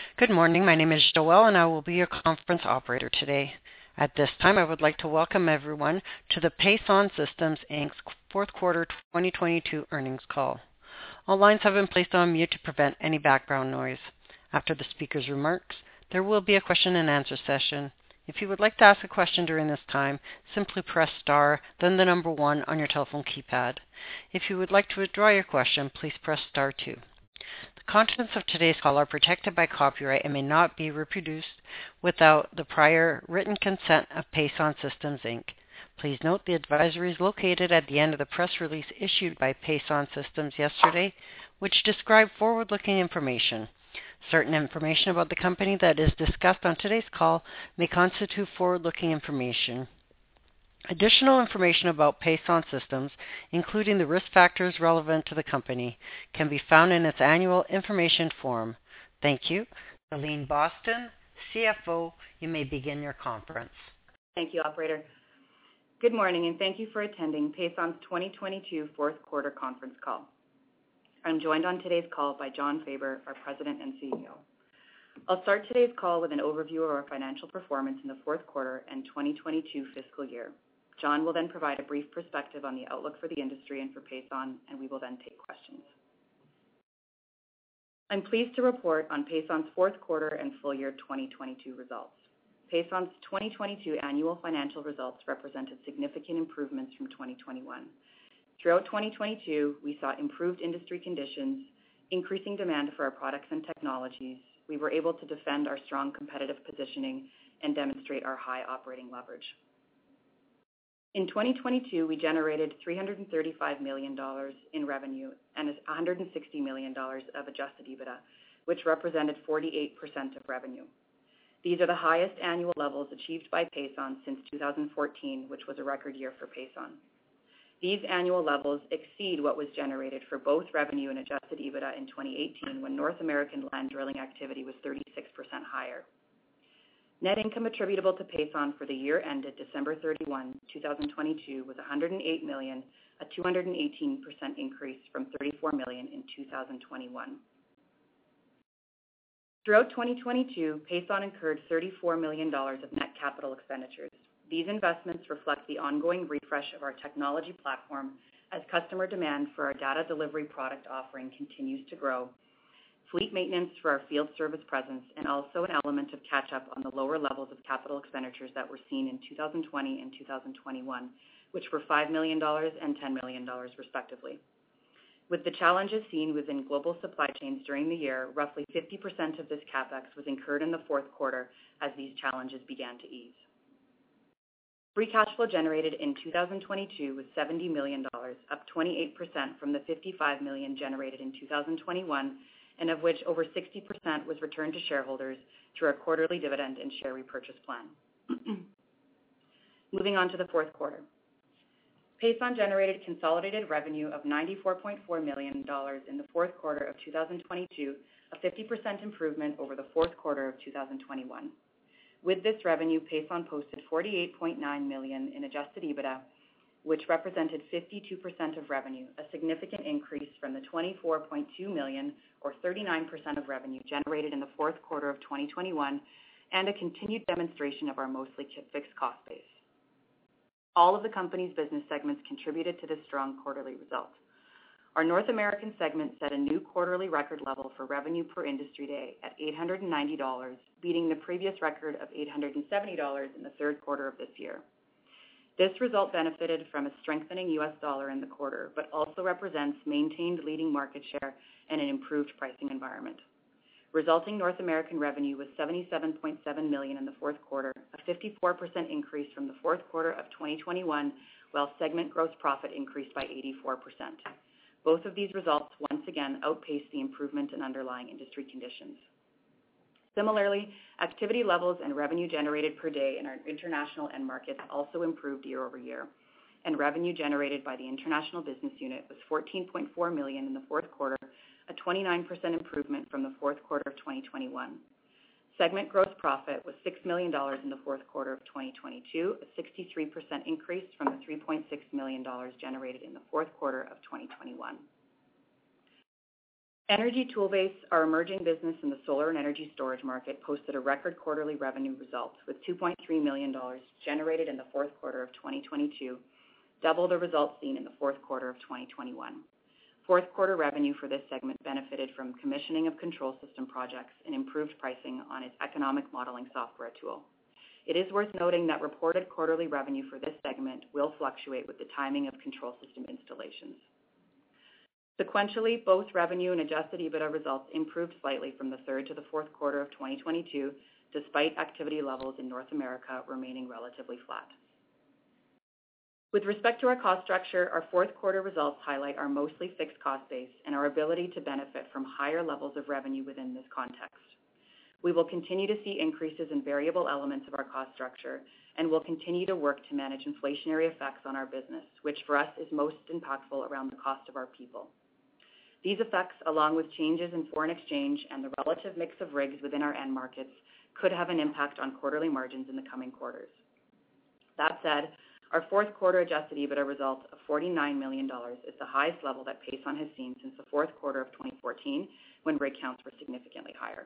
Good morning. My name is Joelle, and I will be your conference operator today. At this time, I would like to welcome everyone to the Pason Systems Inc.'s fourth quarter 2022 earnings call. All lines have been placed on mute to prevent any background noise. After the speaker's remarks, there will be a question and answer session. If you would like to ask a question during this time, simply press star, then the number 1 on your telephone keypad. If you would like to withdraw your question, please press star 2. The contents of today's call are protected by copyright and may not be reproduced without the prior written consent of Pason Systems Inc. Please note the advisory is located at the end of the press release issued by Pason Systems yesterday, which described forward-looking information. Certain information about the company that is discussed on today's call may constitute forward-looking information. Additional information about Pason Systems, including the risk factors relevant to the company, can be found in its annual information form. Thank you. Celine Boston, CFO, you may begin your conference. Thank you, operator. Good morning, and thank you for attending Pason's 2022 fourth quarter conference call. I'm joined on today's call by Jon Faber, our President and CEO. I'll start today's call with an overview of our financial performance in the fourth quarter and 2022 fiscal year. Jon will then provide a brief perspective on the outlook for the industry and for Pason, and we will then take questions. I'm pleased to report on Pason's fourth quarter and full year 2022 results. Pason's 2022 annual financial results represented significant improvements from 2021. Throughout 2022, we saw improved industry conditions, increasing demand for our products and technologies. We were able to defend our strong competitive positioning and demonstrate our high operating leverage. In 2022, we generated $335 million in revenue and $160 million of adjusted EBITDA, which represented 48% of revenue. These are the highest annual levels achieved by Pason since 2014, which was a record year for Pason. These annual levels exceed what was generated for both revenue and adjusted EBITDA in 2018, when North American land drilling activity was 36% higher. Net income attributable to Pason for the year ended December 31, 2022 was $108 million, a 218% increase from $34 million in 2021. Throughout 2022, Pason incurred $34 million of net capital expenditures. These investments reflect the ongoing refresh of our technology platform as customer demand for our data delivery product offering continues to grow, fleet maintenance for our field service presence, and also an element of catch-up on the lower levels of capital expenditures that were seen in 2020 and 2021, which were $5 million and $10 million respectively. With the challenges seen within global supply chains during the year, roughly 50% of this CapEx was incurred in the fourth quarter as these challenges began to ease. Free cash flow generated in 2022 was $70 million, up 28% from the $55 million generated in 2021, and of which over 60% was returned to shareholders through our quarterly dividend and share repurchase plan. Moving on to the fourth quarter. Pason generated consolidated revenue of $94.4 million in the fourth quarter of 2022, a 50% improvement over the fourth quarter of 2021. With this revenue, Pason posted $48.9 million in adjusted EBITDA, which represented 52% of revenue, a significant increase from the $24.2 million or 39% of revenue generated in the fourth quarter of 2021, and a continued demonstration of our mostly fixed cost base. All of the company's business segments contributed to this strong quarterly result. Our North American segment set a new quarterly record level for revenue per industry day at $890, beating the previous record of $870 in the third quarter of this year. This result benefited from a strengthening U.S. dollar in the quarter, but also represents maintained leading market share and an improved pricing environment. Resulting North American revenue was $77.7 million in the fourth quarter, a 54% increase from the fourth quarter of 2021, while segment gross profit increased by 84%. Both of these results once again outpaced the improvement in underlying industry conditions. Similarly, activity levels and revenue generated per day in our international end markets also improved year over year, and revenue generated by the international business unit was $14.4 million in the fourth quarter, a 29% improvement from the fourth quarter of 2021. Segment gross profit was $6 million in the fourth quarter of 2022, a 63% increase from the $3.6 million generated in the fourth quarter of 2021. Energy Toolbase, our emerging business in the solar and energy storage market, posted a record quarterly revenue result with $2.3 million generated in the fourth quarter of 2022, double the results seen in the fourth quarter of 2021. Fourth quarter revenue for this segment benefited from commissioning of control system projects and improved pricing on its economic modeling software tool. It is worth noting that reported quarterly revenue for this segment will fluctuate with the timing of control system installations. Sequentially, both revenue and adjusted EBITDA results improved slightly from the third to the fourth quarter of 2022, despite activity levels in North America remaining relatively flat. With respect to our cost structure, our fourth quarter results highlight our mostly fixed cost base and our ability to benefit from higher levels of revenue within this context. We will continue to see increases in variable elements of our cost structure and will continue to work to manage inflationary effects on our business, which for us is most impactful around the cost of our people. These effects, along with changes in foreign exchange and the relative mix of rigs within our end markets, could have an impact on quarterly margins in the coming quarters. That said, our fourth quarter adjusted EBITDA result of $49 million is the highest level that Pason has seen since the fourth quarter of 2014, when rig counts were significantly higher.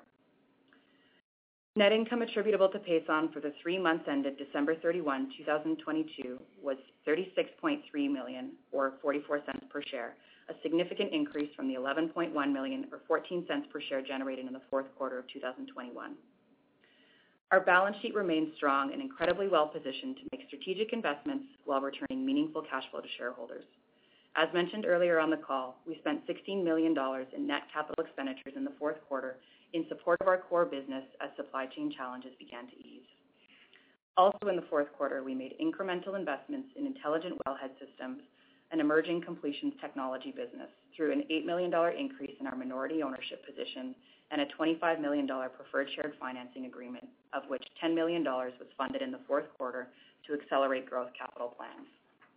Net income attributable to Pason for the 3 months ended December 31, 2022 was $36.3 million or 44 cents per share, a significant increase from the $11.1 million or 14 cents per share generated in the fourth quarter of 2021. Our balance sheet remains strong and incredibly well positioned to make strategic investments while returning meaningful cash flow to shareholders. As mentioned earlier on the call, we spent $16 million in net capital expenditures in the fourth quarter in support of our core business as supply chain challenges began to ease. Also in the fourth quarter, we made incremental investments in intelligent wellhead systems, an emerging completions technology business, through an $8 million increase in our minority ownership position and a $25 million preferred shared financing agreement, of which $10 million was funded in the fourth quarter to accelerate growth capital plans.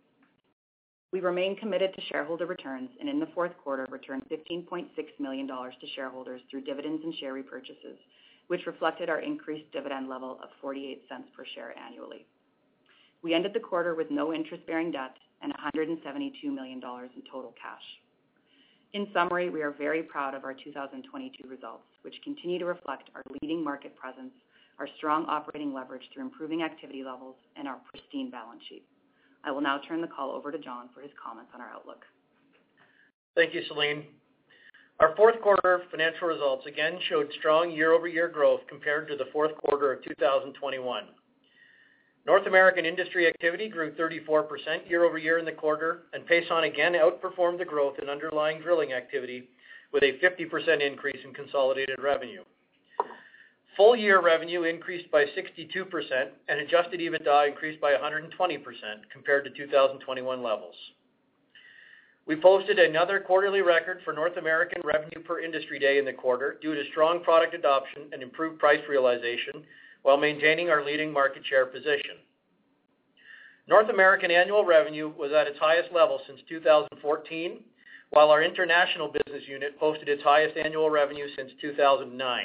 We remain committed to shareholder returns and in the fourth quarter returned $15.6 million to shareholders through dividends and share repurchases, which reflected our increased dividend level of 48 cents per share annually. We ended the quarter with no interest-bearing debt and $172 million in total cash. In summary, we are very proud of our 2022 results, which continue to reflect our leading market presence, our strong operating leverage through improving activity levels, and our pristine balance sheet. I will now turn the call over to John for his comments on our outlook. Thank you, Celine. Our fourth quarter financial results again showed strong year-over-year growth compared to the fourth quarter of 2021. North American industry activity grew 34% year-over-year in the quarter, and Pason again outperformed the growth in underlying drilling activity with a 50% increase in consolidated revenue. Full year revenue increased by 62% and adjusted EBITDA increased by 120% compared to 2021 levels. We posted another quarterly record for North American revenue per industry day in the quarter due to strong product adoption and improved price realization while maintaining our leading market share position. North American annual revenue was at its highest level since 2014, while our international business unit posted its highest annual revenue since 2009.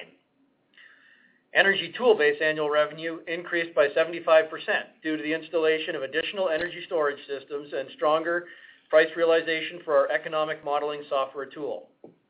Energy Toolbase annual revenue increased by 75% due to the installation of additional energy storage systems and stronger price realization for our economic modeling software tool.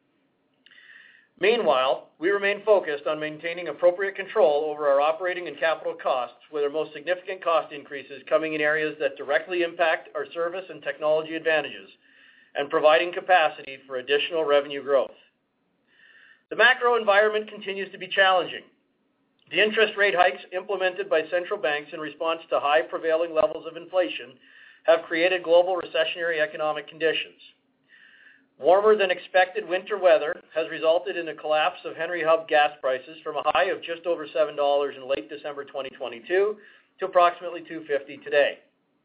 Meanwhile, we remain focused on maintaining appropriate control over our operating and capital costs, with our most significant cost increases coming in areas that directly impact our service and technology advantages and providing capacity for additional revenue growth. The macro environment continues to be challenging. The interest rate hikes implemented by central banks in response to high prevailing levels of inflation have created global recessionary economic conditions. Warmer than expected winter weather has resulted in a collapse of Henry Hub gas prices from a high of just over $7 in late December 2022 to approximately $2.50 today.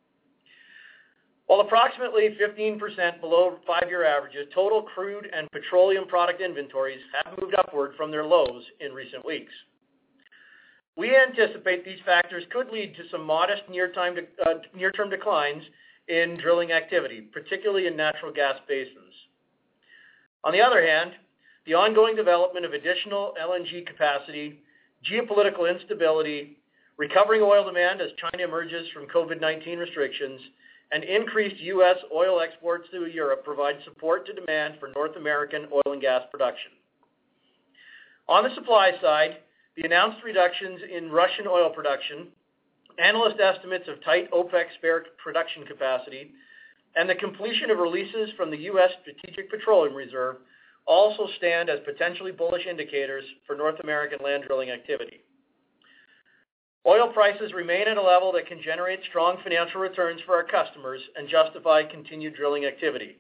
While approximately 15% below 5-year averages, total crude and petroleum product inventories have moved upward from their lows in recent weeks. We anticipate these factors could lead to some modest near-term declines in drilling activity, particularly in natural gas basins. On the other hand, the ongoing development of additional LNG capacity, geopolitical instability, recovering oil demand as China emerges from COVID-19 restrictions, and increased U.S. oil exports to Europe provide support to demand for North American oil and gas production. On the supply side, the announced reductions in Russian oil production, analyst estimates of tight OPEC spare production capacity, and the completion of releases from the U.S. Strategic Petroleum Reserve also stand as potentially bullish indicators for North American land drilling activity. Oil prices remain at a level that can generate strong financial returns for our customers and justify continued drilling activity.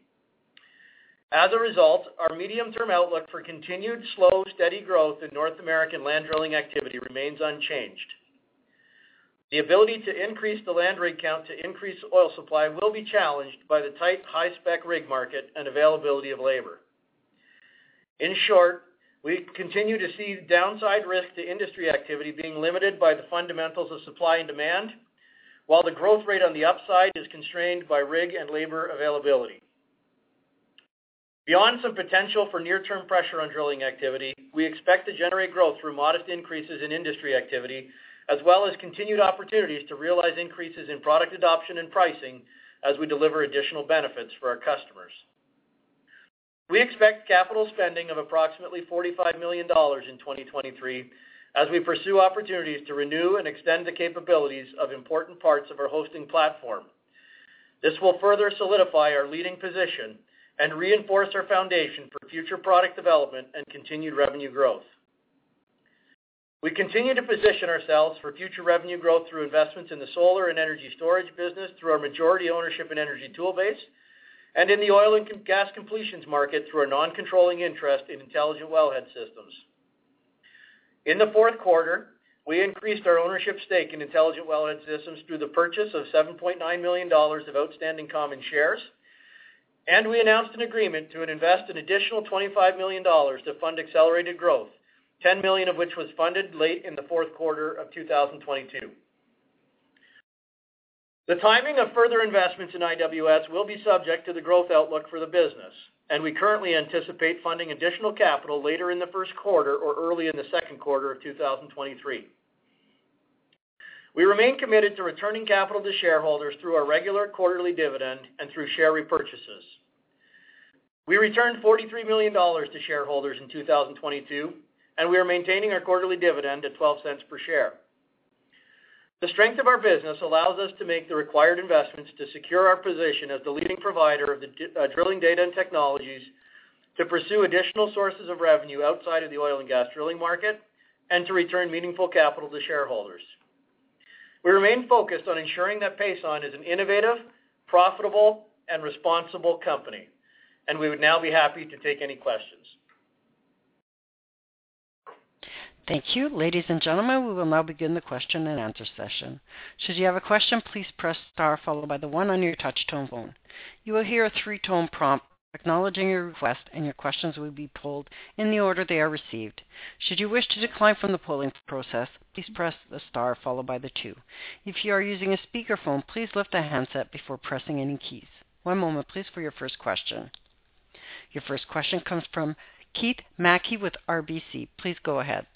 As a result, our medium-term outlook for continued slow, steady growth in North American land drilling activity remains unchanged. The ability to increase the land rig count to increase oil supply will be challenged by the tight, high-spec rig market and availability of labor. In short, we continue to see downside risk to industry activity being limited by the fundamentals of supply and demand, while the growth rate on the upside is constrained by rig and labor availability. Beyond some potential for near-term pressure on drilling activity, we expect to generate growth through modest increases in industry activity, as well as continued opportunities to realize increases in product adoption and pricing as we deliver additional benefits for our customers. We expect capital spending of approximately $45 million in 2023 as we pursue opportunities to renew and extend the capabilities of important parts of our hosting platform. This will further solidify our leading position and reinforce our foundation for future product development and continued revenue growth. We continue to position ourselves for future revenue growth through investments in the solar and energy storage business through our majority ownership in Energy Toolbase, and in the oil and gas completions market through our non-controlling interest in Intelligent Wellhead Systems. In the fourth quarter, we increased our ownership stake in Intelligent Wellhead Systems through the purchase of $7.9 million of outstanding common shares, and we announced an agreement to invest an additional $25 million to fund accelerated growth, $10 million of which was funded late in the fourth quarter of 2022. The timing of further investments in IWS will be subject to the growth outlook for the business, and we currently anticipate funding additional capital later in the first quarter or early in the second quarter of 2023. We remain committed to returning capital to shareholders through our regular quarterly dividend and through share repurchases. We returned $43 million to shareholders in 2022, and we are maintaining our quarterly dividend at 12 cents per share. The strength of our business allows us to make the required investments to secure our position as the leading provider of the drilling data and technologies, to pursue additional sources of revenue outside of the oil and gas drilling market, and to return meaningful capital to shareholders. We remain focused on ensuring that Pason is an innovative, profitable, and responsible company, and we would now be happy to take any questions. Thank you. Ladies and gentlemen, we will now begin the question and answer session. Should you have a question, please press star followed by the 1 on your touch-tone phone. You will hear a 3-tone prompt acknowledging your request, and your questions will be polled in the order they are received. Should you wish to decline from the polling process, please press the star followed by the 2. If you are using a speakerphone, please lift the handset before pressing any keys. One moment, please, for your first question. Your first question comes from Keith Mackey with RBC. Please go ahead.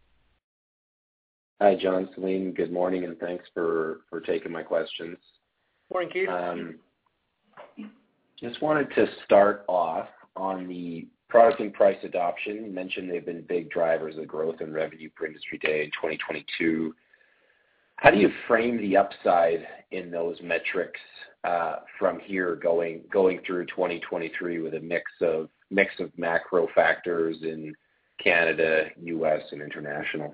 Hi, John, Celine. Good morning, and thanks for taking my questions. Morning, Keith. Just wanted to start off on the product and price adoption. You mentioned they've been big drivers of growth and revenue per industry day in 2022. How do you frame the upside in those metrics from here going through 2023 with a mix of macro factors in Canada, U.S., and international?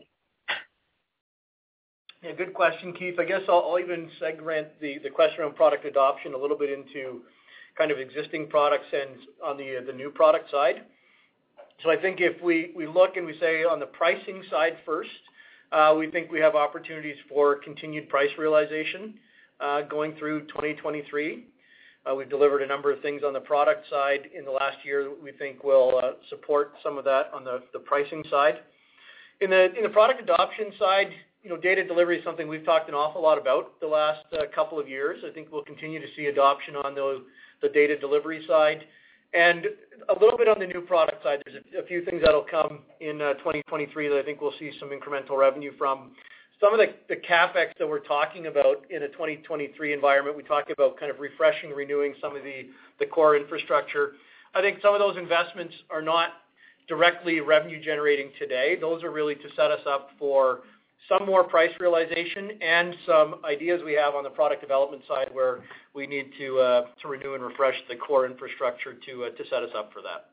Yeah, good question, Keith. I guess I'll even segment the question around product adoption a little bit into kind of existing products and on the new product side. So I think if we look and we say on the pricing side first, we think we have opportunities for continued price realization going through 2023. We've delivered a number of things on the product side in the last year that we think will support some of that on the pricing side. In the product adoption side, you know, data delivery is something we've talked an awful lot about the last couple of years. I think we'll continue to see adoption on the data delivery side. And a little bit on the new product side, there's a few things that'll come in 2023 that I think we'll see some incremental revenue from. some of the CapEx that we're talking about in a 2023 environment, we talk about kind of refreshing, renewing some of the core infrastructure. I think some of those investments are not directly revenue generating today. Those are really to set us up for some more price realization and some ideas we have on the product development side where we need to renew and refresh the core infrastructure to set us up for that.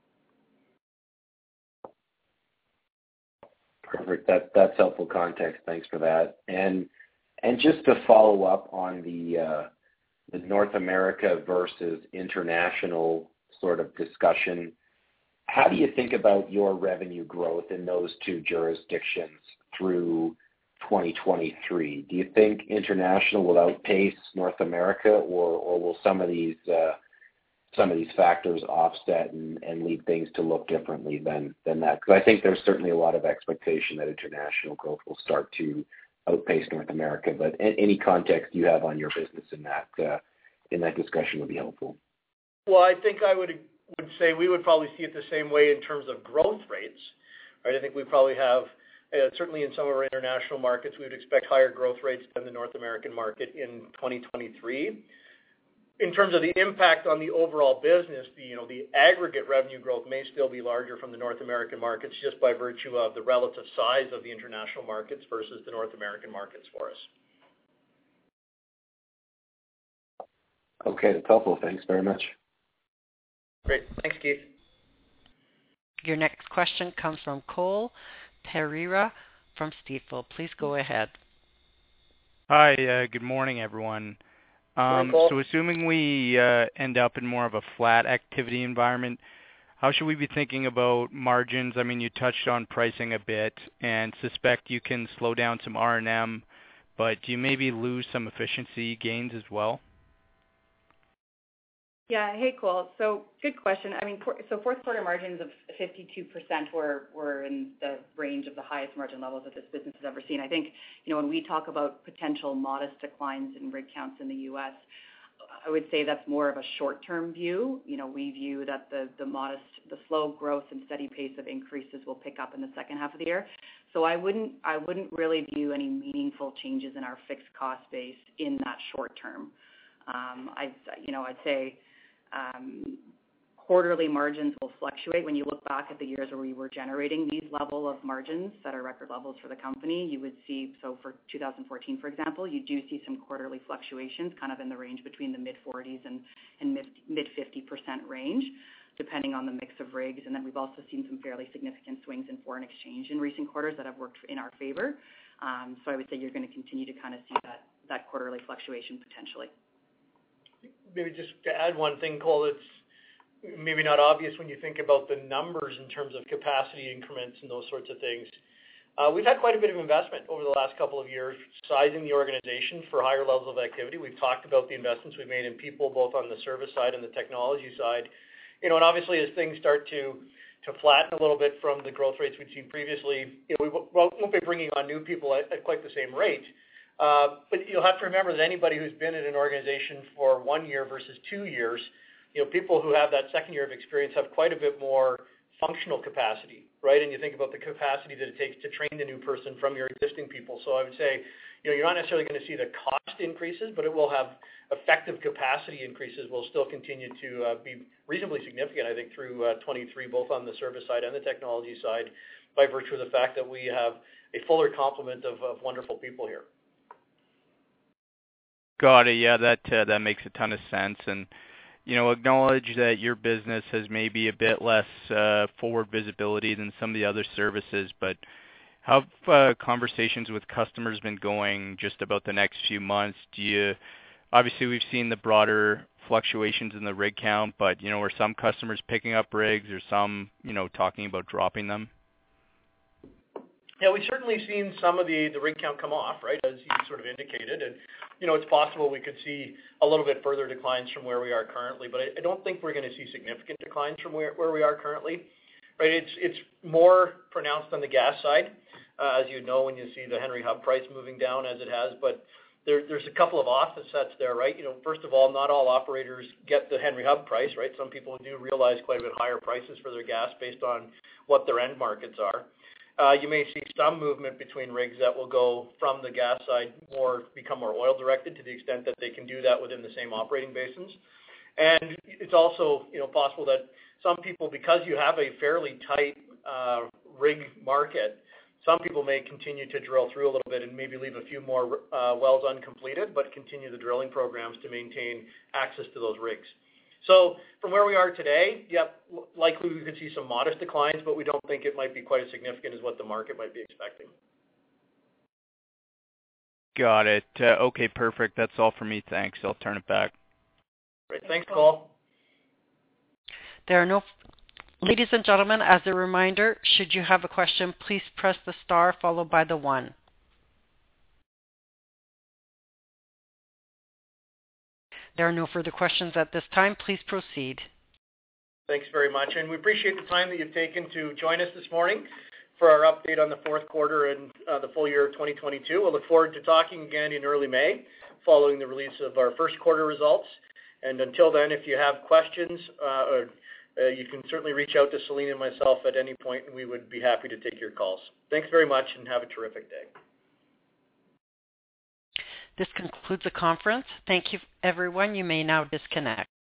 Perfect. That's helpful context. Thanks for that. And just to follow up on the North America versus international sort of discussion, how do you think about your revenue growth in those two jurisdictions through 2023? Do you think international will outpace North America, or will some of these factors offset and lead things to look differently than that? Because I think there's certainly a lot of expectation that international growth will start to outpace North America. But any context you have on your business in that discussion would be helpful. Well, I think I would say we would probably see it the same way in terms of growth rates, right? I think we probably have, certainly in some of our international markets, we would expect higher growth rates than the North American market in 2023. In terms of the impact on the overall business, the aggregate revenue growth may still be larger from the North American markets just by virtue of the relative size of the international markets versus the North American markets for us. Okay, that's helpful. Thanks very much. Great. Thanks, Keith. Your next question comes from Cole Pereira from Stifel. Please go ahead. Hi, good morning, everyone. So assuming we end up in more of a flat activity environment, how should we be thinking about margins? I mean, you touched on pricing a bit and suspect you can slow down some R&M, but do you maybe lose some efficiency gains as well? Yeah. Hey, Cole. So good question. I mean, fourth quarter margins of 52% were in the range of the highest margin levels that this business has ever seen. I think, when we talk about potential modest declines in rig counts in the U.S., I would say that's more of a short-term view. We view that the slow growth and steady pace of increases will pick up in the second half of the year. So I wouldn't really view any meaningful changes in our fixed cost base in that short term. I'd say quarterly margins will fluctuate. When you look back at the years where we were generating these level of margins that are record levels for the company, you would see, so for 2014, for example, you do see some quarterly fluctuations kind of in the range between the mid-40s and mid-50% range, depending on the mix of rigs. And then we've also seen some fairly significant swings in foreign exchange in recent quarters that have worked in our favor. So I would say you're going to continue to kind of see that quarterly fluctuation potentially. Maybe just to add one thing, Cole, it's maybe not obvious when you think about the numbers in terms of capacity increments and those sorts of things. We've had quite a bit of investment over the last couple of years, sizing the organization for higher levels of activity. We've talked about the investments we've made in people, both on the service side and the technology side. And obviously as things start to flatten a little bit from the growth rates we've seen previously, we won't be bringing on new people at quite the same rate. But you'll have to remember that anybody who's been in an organization for 1 year versus 2 years, people who have that second year of experience have quite a bit more functional capacity, right? And you think about the capacity that it takes to train the new person from your existing people. So I would say, you're not necessarily going to see the cost increases, but it will have effective capacity increases will still continue to be reasonably significant, I think, through 23, both on the service side and the technology side, by virtue of the fact that we have a fuller complement of wonderful people here. Got it. Yeah, that makes a ton of sense. And, acknowledge that your business has maybe a bit less forward visibility than some of the other services, but how have conversations with customers been going just about the next few months? Obviously we've seen the broader fluctuations in the rig count, but, are some customers picking up rigs or some, talking about dropping them? Yeah, we've certainly seen some of the rig count come off, right, as you sort of indicated. And, it's possible we could see a little bit further declines from where we are currently, but I don't think we're going to see significant declines from where we are currently. Right? It's more pronounced on the gas side, as you know, when you see the Henry Hub price moving down as it has. But there's a couple of offsets there, right? First of all, not all operators get the Henry Hub price, right? Some people do realize quite a bit higher prices for their gas based on what their end markets are. You may see some movement between rigs that will go from the gas side become more oil directed to the extent that they can do that within the same operating basins. And it's also, possible that some people, because you have a fairly tight rig market, some people may continue to drill through a little bit and maybe leave a few more wells uncompleted, but continue the drilling programs to maintain access to those rigs. So from where we are today, likely we could see some modest declines, but we don't think it might be quite as significant as what the market might be expecting. Got it. Okay, perfect. That's all for me. Thanks. I'll turn it back. Great. Thanks, Paul. Ladies and gentlemen, as a reminder, should you have a question, please press the star followed by the 1. There are no further questions at this time. Please proceed. Thanks very much, and we appreciate the time that you've taken to join us this morning for our update on the fourth quarter and the full year of 2022. We'll look forward to talking again in early May following the release of our first quarter results. And until then, if you have questions, you can certainly reach out to Celine and myself at any point, and we would be happy to take your calls. Thanks very much, and have a terrific day. This concludes the conference. Thank you, everyone. You may now disconnect.